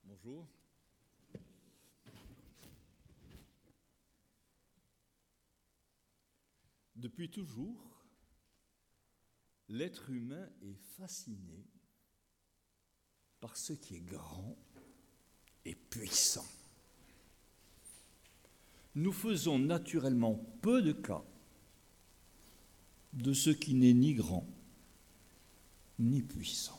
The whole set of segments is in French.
Bonjour. Depuis toujours, l'être humain est fasciné par ce qui est grand et puissant. Nous faisons naturellement peu de cas de ce qui n'est ni grand ni puissant.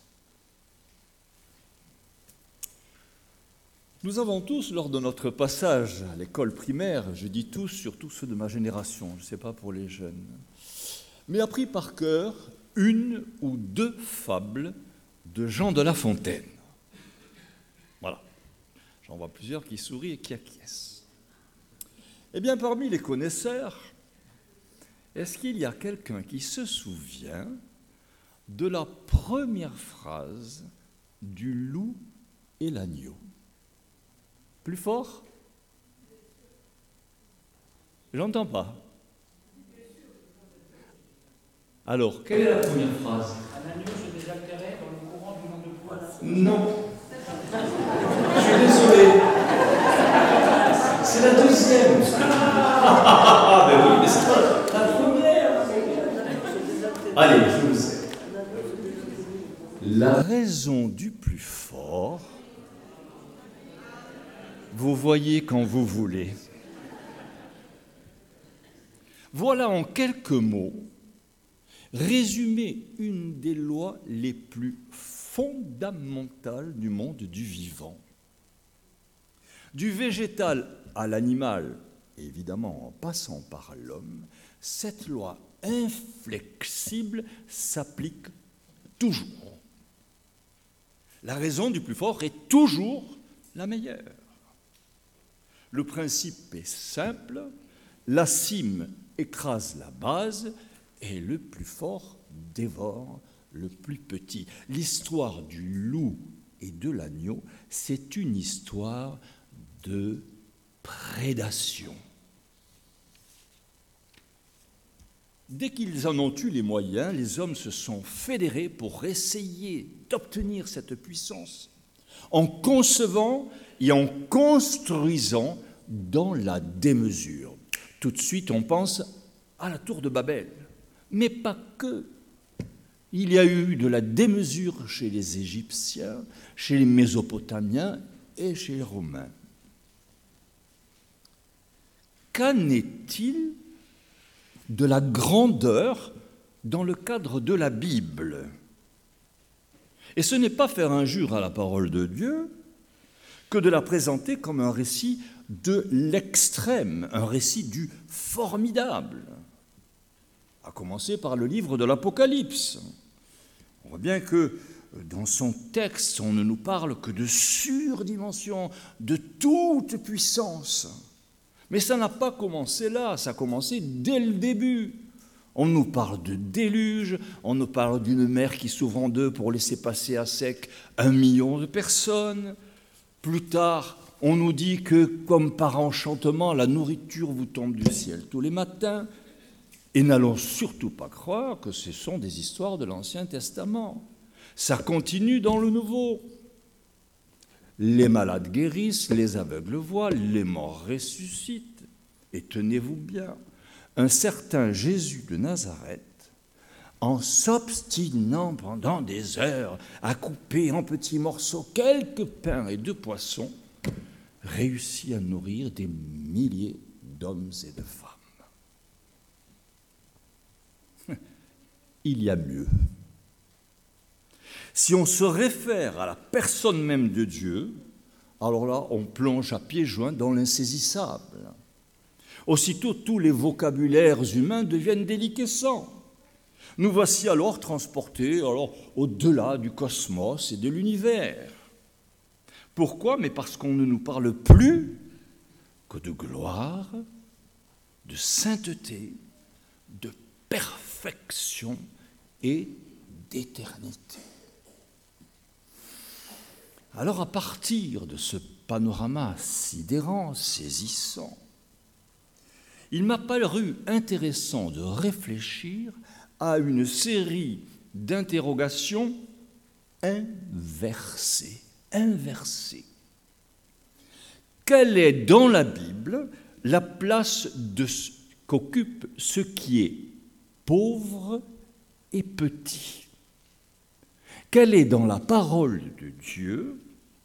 Nous avons tous, lors de notre passage à l'école primaire, je dis tous, surtout ceux de ma génération, je ne sais pas pour les jeunes, mais appris par cœur une ou deux fables de Jean de La Fontaine. Voilà, j'en vois plusieurs qui sourient et qui acquiescent. Eh bien, parmi les connaisseurs, est-ce qu'il y a quelqu'un qui se souvient de la première phrase du loup et l'agneau? Plus fort? J'entends pas. Alors, quelle est la première phrase? Un agneau se désaltérait dans le courant du nom de poids. Non. Je suis désolé. C'est la deuxième. Ah, ben oui, mais c'est pas la première. Allez, je le sais. La raison du plus fort, vous voyez quand vous voulez. Voilà en quelques mots résumé une des lois les plus fondamentales du monde du vivant. Du végétal à l'animal, évidemment en passant par l'homme, cette loi inflexible s'applique toujours. La raison du plus fort est toujours la meilleure. Le principe est simple, la cime écrase la base et le plus fort dévore le plus petit. L'histoire du loup et de l'agneau, c'est une histoire de prédation. Dès qu'ils en ont eu les moyens, les hommes se sont fédérés pour essayer d'obtenir cette puissance en concevant et en construisant dans la démesure. Tout de suite, on pense à la tour de Babel, mais pas que. Il y a eu de la démesure chez les Égyptiens, chez les Mésopotamiens et chez les Romains. Qu'en est-il de la grandeur dans le cadre de la Bible? Et ce n'est pas faire injure à la parole de Dieu que de la présenter comme un récit de l'extrême, un récit du formidable, à commencer par le livre de l'Apocalypse. On voit bien que dans son texte, on ne nous parle que de surdimension, de toute puissance. Mais ça n'a pas commencé là, ça a commencé dès le début. On nous parle de déluge, on nous parle d'une mer qui s'ouvre en deux pour laisser passer à sec 1 million de personnes. Plus tard, on nous dit que, comme par enchantement, la nourriture vous tombe du ciel tous les matins. Et n'allons surtout pas croire que ce sont des histoires de l'Ancien Testament. Ça continue dans le Nouveau. Les malades guérissent, les aveugles voient, les morts ressuscitent. Et tenez-vous bien, un certain Jésus de Nazareth, en s'obstinant pendant des heures à couper en petits morceaux quelques pains et 2 poissons, réussit à nourrir des milliers d'hommes et de femmes. Il y a mieux. Si on se réfère à la personne même de Dieu, alors là, on plonge à pieds joints dans l'insaisissable. Aussitôt, tous les vocabulaires humains deviennent déliquescents. Nous voici alors transportés au-delà du cosmos et de l'univers. Pourquoi? Mais parce qu'on ne nous parle plus que de gloire, de sainteté, de perfection et d'éternité. Alors, à partir de ce panorama sidérant, saisissant, il m'a paru intéressant de réfléchir à une série d'interrogations inversées. quelle est dans la Bible la place qu'occupe ce qui est pauvre et petit? Quelle est dans la parole de Dieu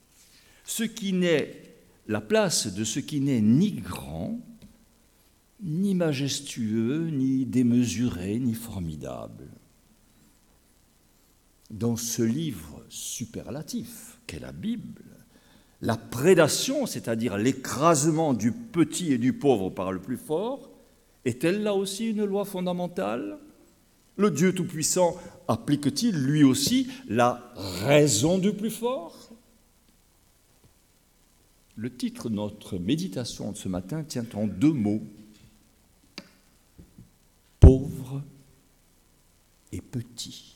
la place de ce qui n'est ni grand, ni majestueux, ni démesuré, ni formidable? Dans ce livre superlatif qu'est la Bible, la prédation, c'est-à-dire l'écrasement du petit et du pauvre par le plus fort, est-elle là aussi une loi fondamentale? Le Dieu Tout-Puissant applique-t-il lui aussi la raison du plus fort? Le titre de notre méditation de ce matin tient en 2 mots: pauvre et petit.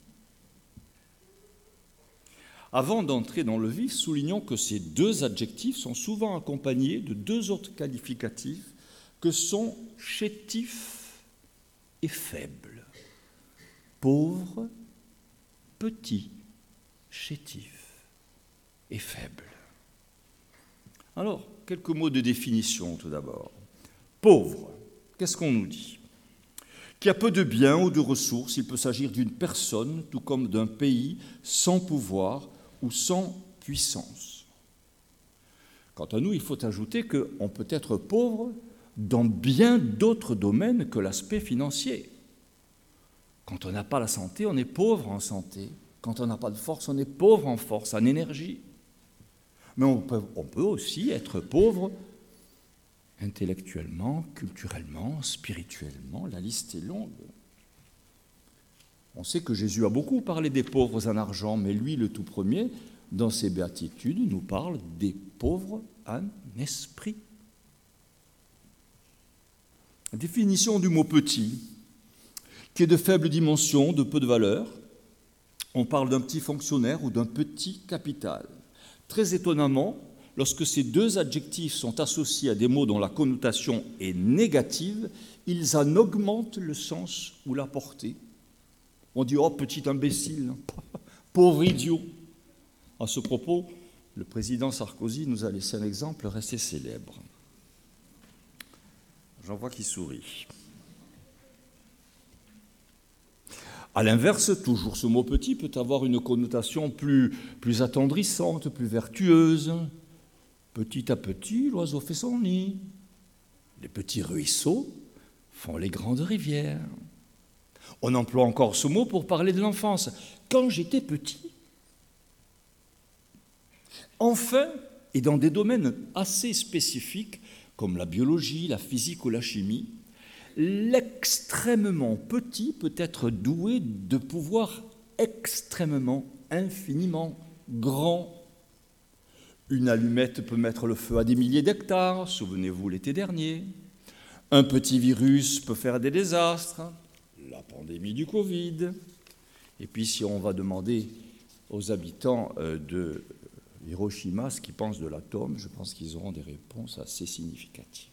Avant d'entrer dans le vif, soulignons que ces 2 adjectifs sont souvent accompagnés de 2 autres qualificatifs que sont chétif et faible. Pauvre, petit, chétif et faible. Alors, quelques mots de définition tout d'abord. Pauvre, qu'est-ce qu'on nous dit? Qu'il y a peu de biens ou de ressources, il peut s'agir d'une personne, tout comme d'un pays sans pouvoir ou sans puissance. Quant à nous, il faut ajouter qu'on peut être pauvre dans bien d'autres domaines que l'aspect financier. Quand on n'a pas la santé, on est pauvre en santé. Quand on n'a pas de force, on est pauvre en force, en énergie. Mais on peut aussi être pauvre intellectuellement, culturellement, spirituellement, la liste est longue. On sait que Jésus a beaucoup parlé des pauvres en argent, mais lui, le tout premier, dans ses béatitudes, nous parle des pauvres en esprit. Définition du mot petit, qui est de faible dimension, de peu de valeur. On parle d'un petit fonctionnaire ou d'un petit capital. Très étonnamment, lorsque ces 2 adjectifs sont associés à des mots dont la connotation est négative, ils en augmentent le sens ou la portée. On dit « oh, petit imbécile, pauvre idiot ». À ce propos, le président Sarkozy nous a laissé un exemple resté célèbre. J'en vois qui sourit. À l'inverse, toujours ce mot « petit » peut avoir une connotation plus attendrissante, plus vertueuse. Petit à petit, l'oiseau fait son nid. Les petits ruisseaux font les grandes rivières. On emploie encore ce mot pour parler de l'enfance. Quand j'étais petit. Enfin, et dans des domaines assez spécifiques, comme la biologie, la physique ou la chimie, l'extrêmement petit peut être doué de pouvoirs extrêmement, infiniment grands. Une allumette peut mettre le feu à des milliers d'hectares, souvenez-vous l'été dernier. Un petit virus peut faire des désastres, la pandémie du Covid. Et puis si on va demander aux habitants de Hiroshima ce qu'ils pensent de l'atome, je pense qu'ils auront des réponses assez significatives.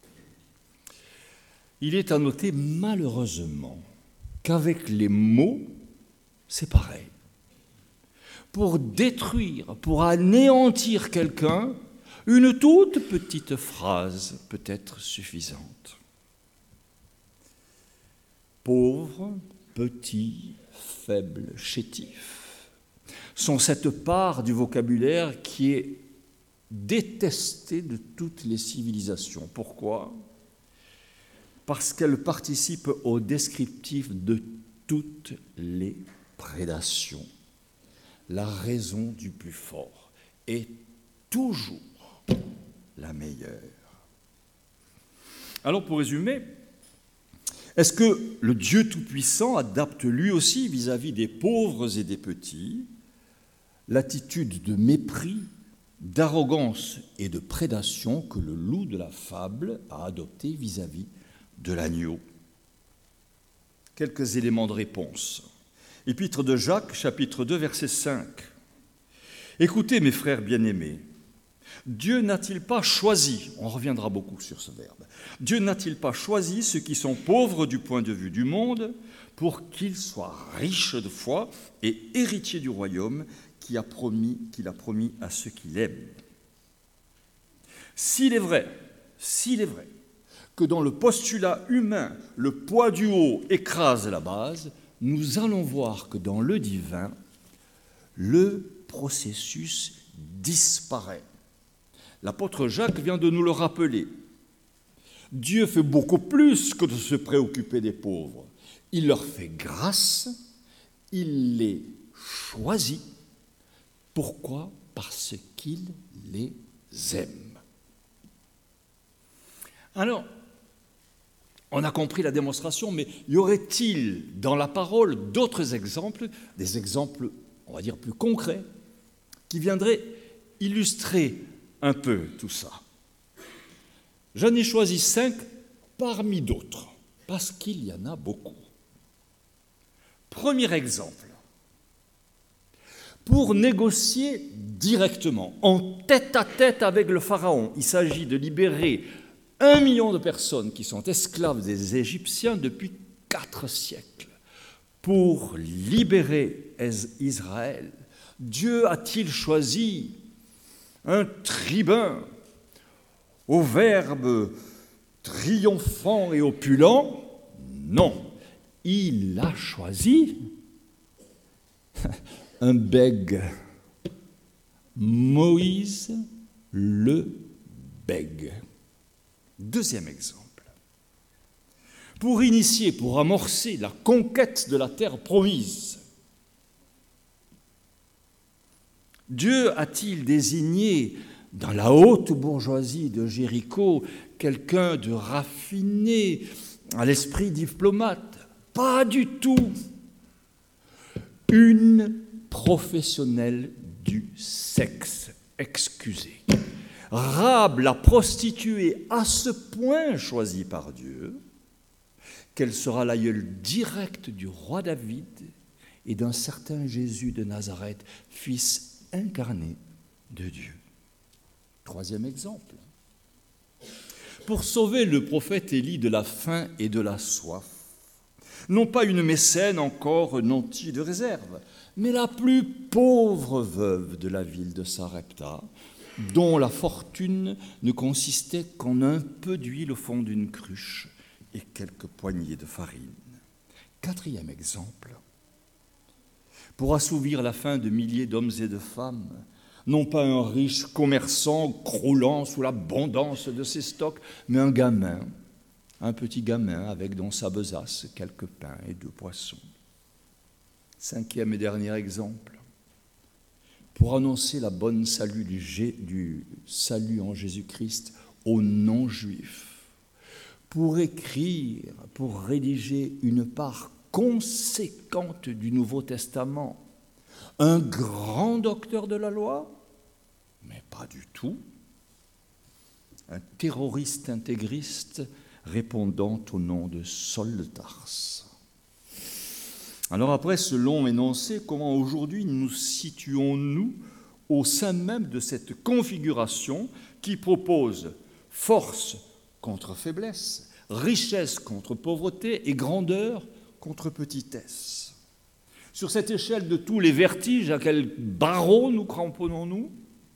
Il est à noter malheureusement qu'avec les mots, c'est pareil. Pour détruire, pour anéantir quelqu'un, une toute petite phrase peut être suffisante. Pauvre, petit, faible, chétif sont cette part du vocabulaire qui est détestée de toutes les civilisations. Pourquoi ? Parce qu'elle participe au descriptif de toutes les prédations. La raison du plus fort est toujours la meilleure. Alors, pour résumer, est-ce que le Dieu Tout-Puissant adapte lui aussi vis-à-vis des pauvres et des petits l'attitude de mépris, d'arrogance et de prédation que le loup de la fable a adoptée vis-à-vis de l'agneau? Quelques éléments de réponse. Épître de Jacques, chapitre 2, verset 5. « Écoutez, mes frères bien-aimés, Dieu n'a-t-il pas choisi, on reviendra beaucoup sur ce verbe, Dieu n'a-t-il pas choisi ceux qui sont pauvres du point de vue du monde pour qu'ils soient riches de foi et héritiers du royaume qu'il a promis à ceux qui l'aiment ?» S'il est vrai que dans le postulat humain, le poids du haut écrase la base, nous allons voir que dans le divin, le processus disparaît. L'apôtre Jacques vient de nous le rappeler. Dieu fait beaucoup plus que de se préoccuper des pauvres. Il leur fait grâce, il les choisit. Pourquoi ? Parce qu'il les aime. Alors, on a compris la démonstration, mais y aurait-il dans la parole d'autres exemples, des exemples, on va dire, plus concrets, qui viendraient illustrer un peu tout ça ? J'en ai choisi 5 parmi d'autres, parce qu'il y en a beaucoup. Premier exemple. Pour négocier directement, en tête-à-tête avec le Pharaon, il s'agit de libérer 1 million de personnes qui sont esclaves des Égyptiens depuis 4 siècles. Pour libérer Israël, Dieu a-t-il choisi un tribun au verbe triomphant et opulent? Non, il a choisi un bègue. Moïse le bègue. Deuxième exemple. Pour initier, pour amorcer la conquête de la terre promise, Dieu a-t-il désigné dans la haute bourgeoisie de Jéricho quelqu'un de raffiné, à l'esprit diplomate? Pas du tout. Une professionnelle du sexe, excusez. Rahab, la prostituée, à ce point choisie par Dieu, qu'elle sera l'aïeule direct du roi David et d'un certain Jésus de Nazareth, fils incarné de Dieu. Troisième exemple. Pour sauver le prophète Élie de la faim et de la soif, non pas une mécène encore nantie de réserve, mais la plus pauvre veuve de la ville de Sarepta, dont la fortune ne consistait qu'en un peu d'huile au fond d'une cruche et quelques poignées de farine. Quatrième exemple. Pour assouvir la faim de milliers d'hommes et de femmes, non pas un riche commerçant croulant sous l'abondance de ses stocks, mais un petit gamin avec dans sa besace quelques pains et 2 poissons. Cinquième et dernier exemple. Pour annoncer la bonne salut du salut en Jésus-Christ aux non-juifs, pour écrire, pour rédiger une part conséquente du Nouveau Testament, un grand docteur de la loi, mais pas du tout, un terroriste intégriste répondant au nom de Saul de Tarse. Alors après ce long énoncé, comment aujourd'hui nous situons-nous au sein même de cette configuration qui propose force contre faiblesse, richesse contre pauvreté et grandeur contre petitesse? Sur cette échelle de tous les vertiges, à quel barreau nous cramponnons-nous?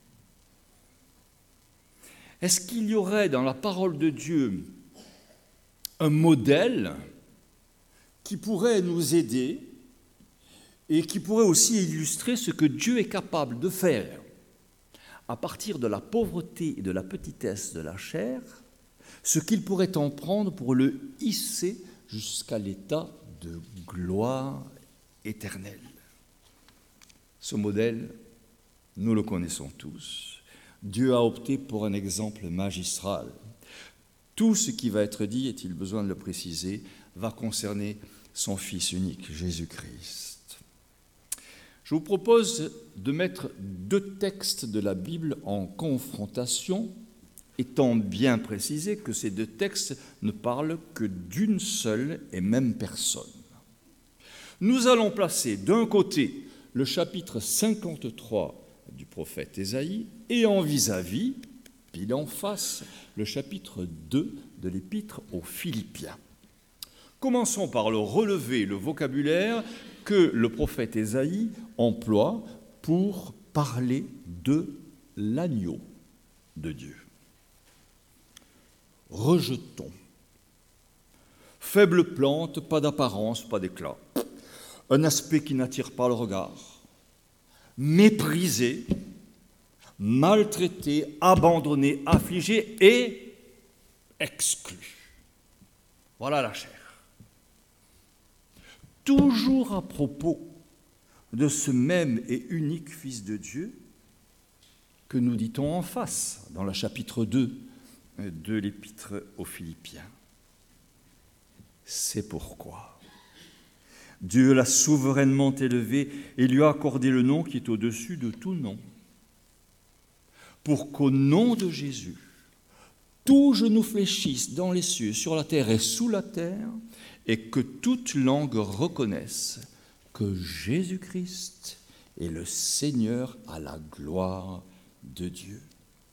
Est-ce qu'il y aurait dans la parole de Dieu un modèle qui pourrait nous aider et qui pourrait aussi illustrer ce que Dieu est capable de faire à partir de la pauvreté et de la petitesse de la chair, ce qu'il pourrait en prendre pour le hisser jusqu'à l'état de gloire éternelle. Ce modèle, nous le connaissons tous. Dieu a opté pour un exemple magistral. Tout ce qui va être dit, est-il besoin de le préciser, va concerner son Fils unique, Jésus-Christ. Je vous propose de mettre 2 textes de la Bible en confrontation, étant bien précisé que ces 2 textes ne parlent que d'une seule et même personne. Nous allons placer d'un côté le chapitre 53 du prophète Ésaïe et en vis-à-vis, pile en face, le chapitre 2 de l'épître aux Philippiens. Commençons par le relever, le vocabulaire que le prophète Ésaïe emploie pour parler de l'agneau de Dieu. rejetons. Faible plante, pas d'apparence, pas d'éclat. Un aspect qui n'attire pas le regard. Méprisé, maltraité, abandonné, affligé et exclu. Voilà la chair. Toujours à propos de ce même et unique Fils de Dieu que nous dit-on en face dans le chapitre 2 de l'Épître aux Philippiens. C'est pourquoi Dieu l'a souverainement élevé et lui a accordé le nom qui est au-dessus de tout nom, pour qu'au nom de Jésus, tout genou fléchisse dans les cieux, sur la terre et sous la terre, et que toute langue reconnaisse que Jésus-Christ est le Seigneur à la gloire de Dieu.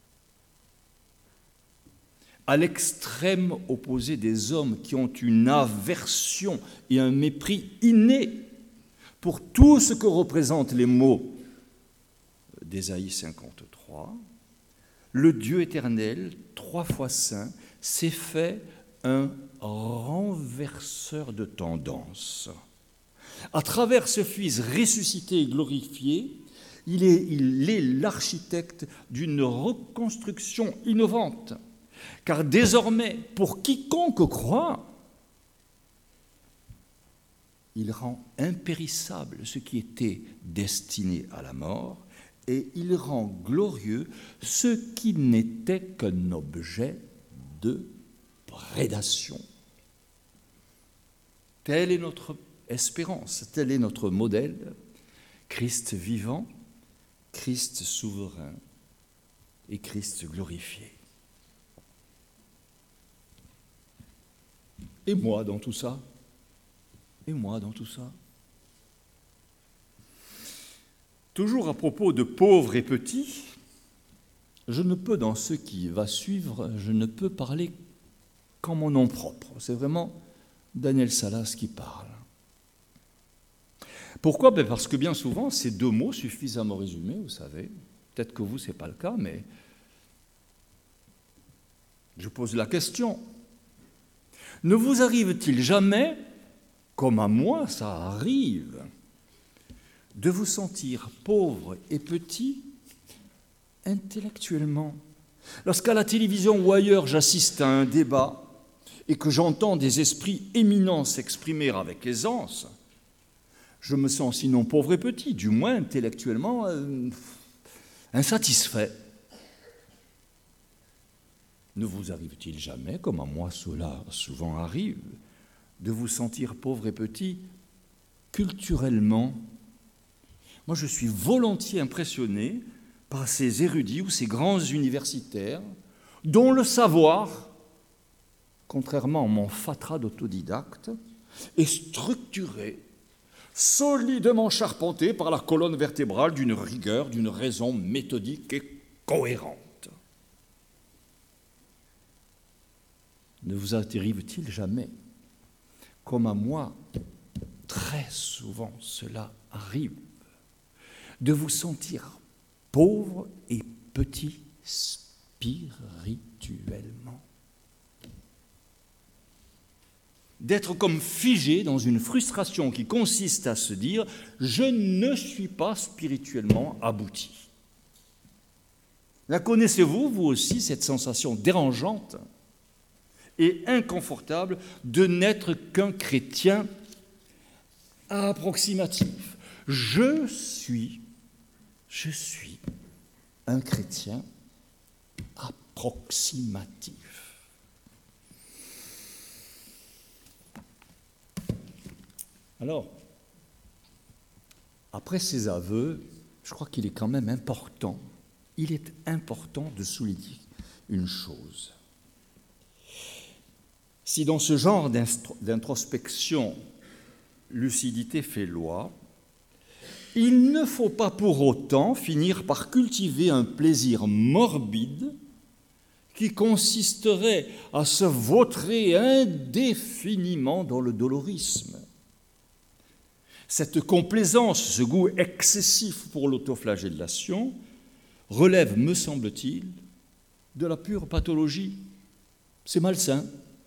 À l'extrême opposé des hommes qui ont une aversion et un mépris inné pour tout ce que représentent les mots d'Ésaïe 53, le Dieu éternel, 3 fois saint, s'est fait un renverseur de tendance. À travers ce Fils ressuscité et glorifié, il est l'architecte d'une reconstruction innovante. Car désormais, pour quiconque croit, il rend impérissable ce qui était destiné à la mort et il rend glorieux ce qui n'était qu'un objet de prédation. Telle est notre espérance, tel est notre modèle, Christ vivant, Christ souverain et Christ glorifié. Et moi dans tout ça? Et moi dans tout ça? Toujours à propos de pauvres et petits, je ne peux, dans ce qui va suivre, je ne peux parler qu'en mon nom propre. C'est vraiment Daniel Salas qui parle. Pourquoi? Parce que bien souvent, ces 2 mots suffisamment résumés, vous savez. Peut-être que vous, ce n'est pas le cas, mais je pose la question. Ne vous arrive-t-il jamais, comme à moi ça arrive, de vous sentir pauvre et petit intellectuellement? Lorsqu'à la télévision ou ailleurs j'assiste à un débat et que j'entends des esprits éminents s'exprimer avec aisance, je me sens sinon pauvre et petit, du moins intellectuellement insatisfait. Ne vous arrive-t-il jamais, comme à moi cela souvent arrive, de vous sentir pauvre et petit culturellement? Moi, je suis volontiers impressionné par ces érudits ou ces grands universitaires dont le savoir, contrairement à mon fatras d'autodidacte, est structuré, solidement charpenté par la colonne vertébrale d'une rigueur, d'une raison méthodique et cohérente. Ne vous arrive-t-il jamais, comme à moi, très souvent cela arrive, de vous sentir pauvre et petit spirituellement? D'être comme figé dans une frustration qui consiste à se dire « je ne suis pas spirituellement abouti ». La connaissez-vous, vous aussi, cette sensation dérangeante et inconfortable de n'être qu'un chrétien approximatif? Je suis un chrétien approximatif. Alors, après ces aveux, je crois qu'il est quand même important, de souligner une chose. Si dans ce genre d'introspection, lucidité fait loi, il ne faut pas pour autant finir par cultiver un plaisir morbide qui consisterait à se vautrer indéfiniment dans le dolorisme. Cette complaisance, ce goût excessif pour l'autoflagellation, relève, me semble-t-il, de la pure pathologie. C'est malsain.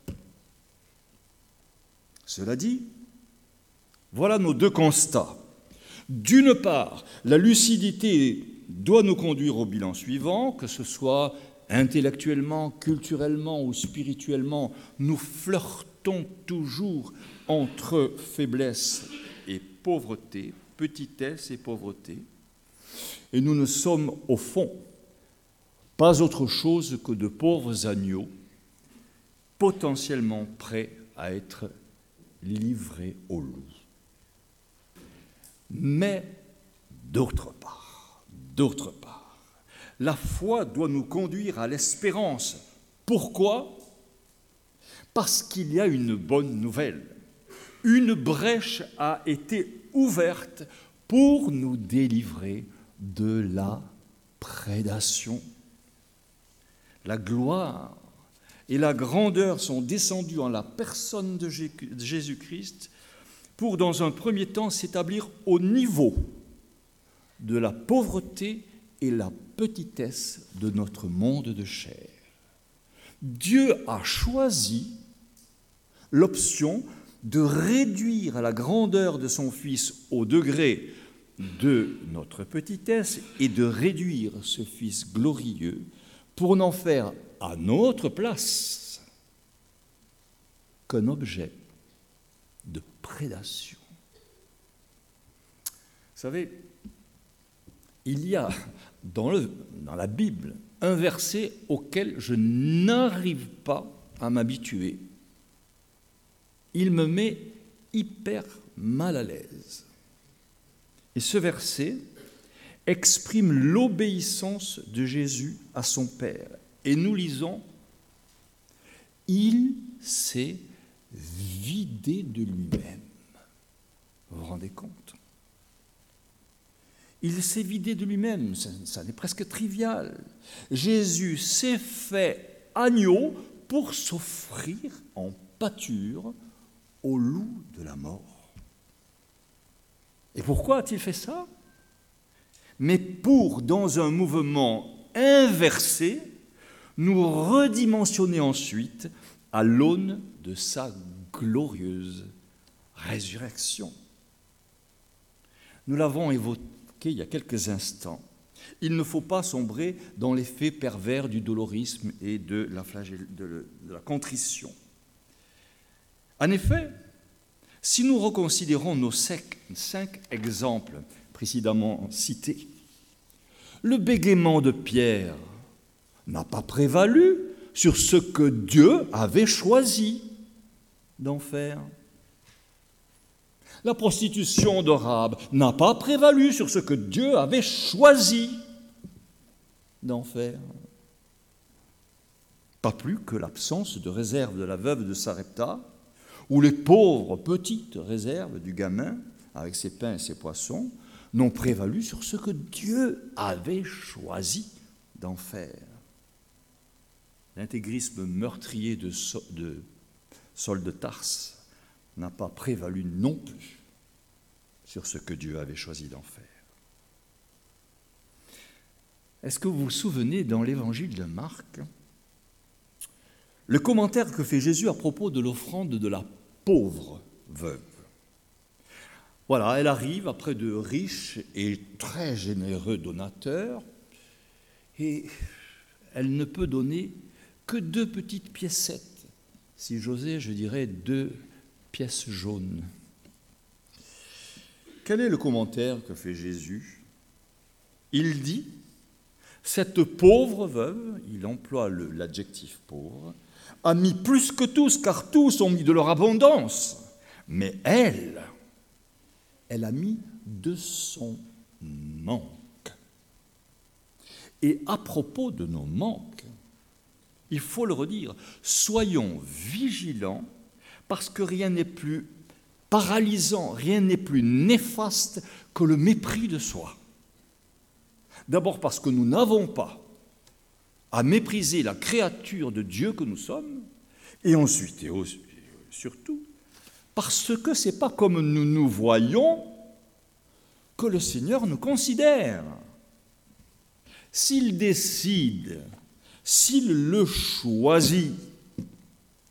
Cela dit, voilà nos deux constats. D'une part, la lucidité doit nous conduire au bilan suivant, que ce soit intellectuellement, culturellement ou spirituellement, nous flirtons toujours entre faiblesse et pauvreté, petitesse et pauvreté, et nous ne sommes au fond pas autre chose que de pauvres agneaux potentiellement prêts à être livrés au loup. Mais d'autre part, la foi doit nous conduire à l'espérance. Pourquoi ? Parce qu'il y a une bonne nouvelle. Une brèche a été ouverte pour nous délivrer de la prédation. La gloire et la grandeur sont descendues en la personne de Jésus-Christ pour, dans un premier temps, s'établir au niveau de la pauvreté et la petitesse de notre monde de chair. Dieu a choisi l'option de réduire la grandeur de son Fils au degré de notre petitesse et de réduire ce Fils glorieux pour n'en faire à notre place qu'un objet de prédation. Vous savez, il y a dans la Bible un verset auquel je n'arrive pas à m'habituer. Il me met hyper mal à l'aise. Et ce verset exprime l'obéissance de Jésus à son Père. Et nous lisons « Il s'est vidé de lui-même ». Vous vous rendez compte ? Il s'est vidé de lui-même, ça n'est presque trivial. Jésus s'est fait agneau pour s'offrir en pâture au loup de la mort. Et pourquoi a-t-il fait ça ? Mais pour, dans un mouvement inversé, nous redimensionner ensuite à l'aune de sa glorieuse résurrection. Nous l'avons évoqué il y a quelques instants. Il ne faut pas sombrer dans l'effet pervers du dolorisme et de la contrition. En effet, si nous reconsidérons nos 5 exemples précédemment cités, le bégaiement de Pierre n'a pas prévalu sur ce que Dieu avait choisi d'en faire. La prostitution de Rahab n'a pas prévalu sur ce que Dieu avait choisi d'en faire. Pas plus que l'absence de réserve de la veuve de Sarepta, ou les pauvres petites réserves du gamin avec ses pains et ses poissons n'ont prévalu sur ce que Dieu avait choisi d'en faire. L'intégrisme meurtrier de Saul de Tarse n'a pas prévalu non plus sur ce que Dieu avait choisi d'en faire. Est-ce que vous vous souvenez dans l'évangile de Marc, le commentaire que fait Jésus à propos de l'offrande de la pauvre veuve? Voilà, elle arrive après de riches et très généreux donateurs, et elle ne peut donner que 2 petites piécettes. Si j'osais, je dirais 2 pièces jaunes. Quel est le commentaire que fait Jésus ? Il dit, cette pauvre veuve, il emploie l'adjectif pauvre, a mis plus que tous, car tous ont mis de leur abondance. Mais elle a mis de son manque. Et à propos de nos manques, il faut le redire, soyons vigilants, parce que rien n'est plus paralysant, rien n'est plus néfaste que le mépris de soi. D'abord parce que nous n'avons pas à mépriser la créature de Dieu que nous sommes, et ensuite, et surtout, parce que ce n'est pas comme nous nous voyons que le Seigneur nous considère. S'il décide, s'il le choisit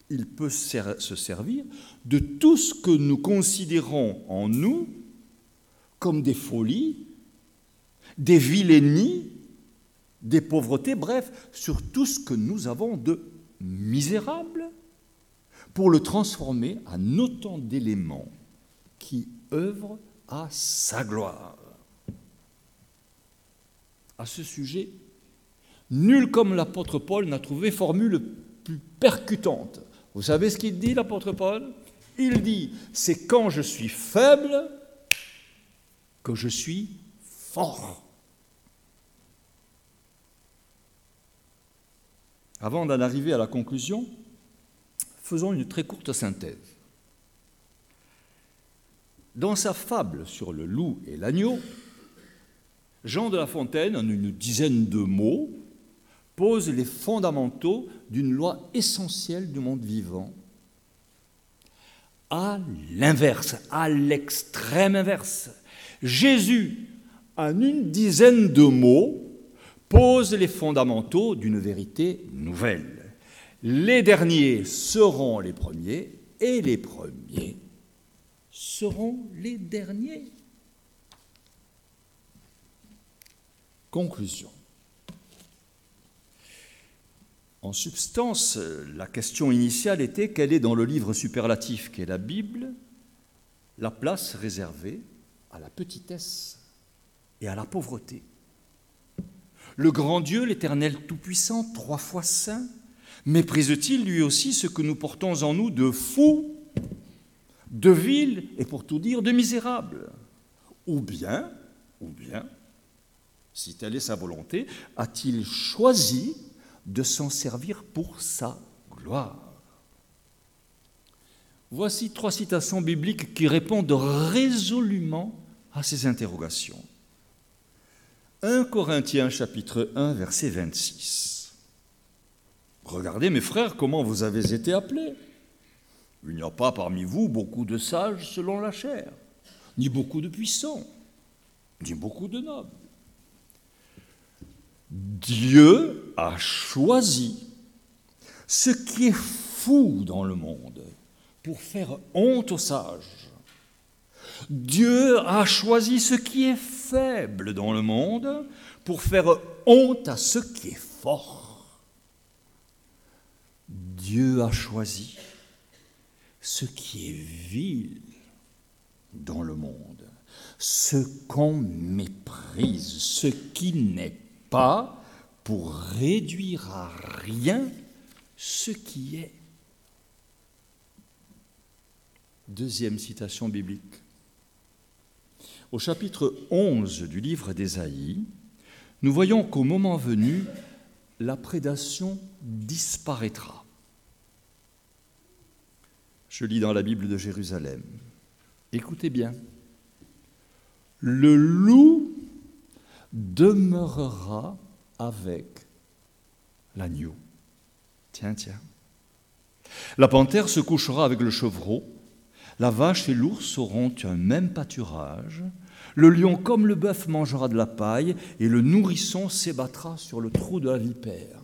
il peut se servir de tout ce que nous considérons en nous comme des folies, des vilainies, des pauvretés, bref, sur tout ce que nous avons de misérable, pour le transformer en autant d'éléments qui œuvrent à sa gloire. À ce sujet, nul comme l'apôtre Paul n'a trouvé formule plus percutante. Vous savez ce qu'il dit, l'apôtre Paul ? Il dit, c'est quand je suis faible que je suis fort. Avant d'en arriver à la conclusion, faisons une très courte synthèse. Dans sa fable sur le loup et l'agneau, Jean de La Fontaine, en une dizaine de mots, pose les fondamentaux d'une loi essentielle du monde vivant. À l'inverse, à l'extrême inverse, Jésus, en une dizaine de mots, pose les fondamentaux d'une vérité nouvelle. Les derniers seront les premiers et les premiers seront les derniers. Conclusion. En substance, la question initiale était quelle est dans le livre superlatif qu'est la Bible la place réservée à la petitesse et à la pauvreté. Le grand Dieu, l'Éternel Tout-Puissant, 3 fois saint, méprise-t-il lui aussi ce que nous portons en nous de fou, de vil et pour tout dire de misérable ? Ou bien, si telle est sa volonté, a-t-il choisi de s'en servir pour sa gloire ? Voici 3 citations bibliques qui répondent résolument à ces interrogations. 1 Corinthiens chapitre 1, verset 26. Regardez, mes frères, comment vous avez été appelés. Il n'y a pas parmi vous beaucoup de sages selon la chair, ni beaucoup de puissants, ni beaucoup de nobles. Dieu a choisi ce qui est fou dans le monde pour faire honte aux sages. Dieu a choisi ce qui est faible dans le monde pour faire honte à ce qui est fort. Dieu a choisi ce qui est vil dans le monde, ce qu'on méprise, ce qui n'est pas, pour réduire à rien ce qui est. Deuxième citation biblique. Au chapitre 11 du livre d'Ésaïe, nous voyons qu'au moment venu, la prédation disparaîtra. Je lis dans la Bible de Jérusalem. Écoutez bien. Le loup demeurera avec l'agneau. Tiens. La panthère se couchera avec le chevreau. La vache et l'ours auront un même pâturage. Le lion comme le bœuf mangera de la paille et le nourrisson s'ébattra sur le trou de la vipère.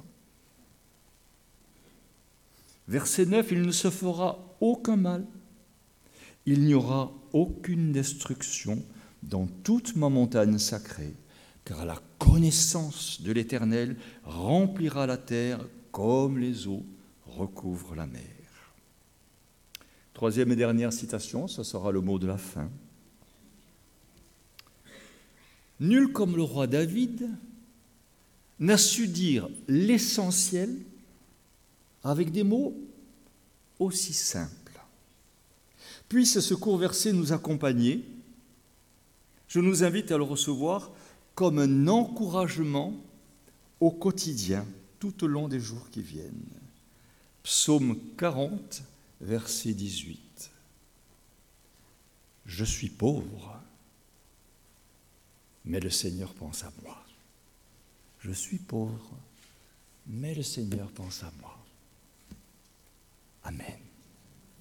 Verset 9, il ne se fera aucun mal. Il n'y aura aucune destruction dans toute ma montagne sacrée, car la connaissance de l'Éternel remplira la terre comme les eaux recouvrent la mer. Troisième et dernière citation, ce sera le mot de la fin. Nul comme le roi David n'a su dire l'essentiel avec des mots aussi simples. Puisse ce court verset nous accompagner. Je nous invite à le recevoir comme un encouragement au quotidien, tout au long des jours qui viennent. Psaume 40, verset 18. Je suis pauvre, mais le Seigneur pense à moi. Je suis pauvre, mais le Seigneur pense à moi. Amen.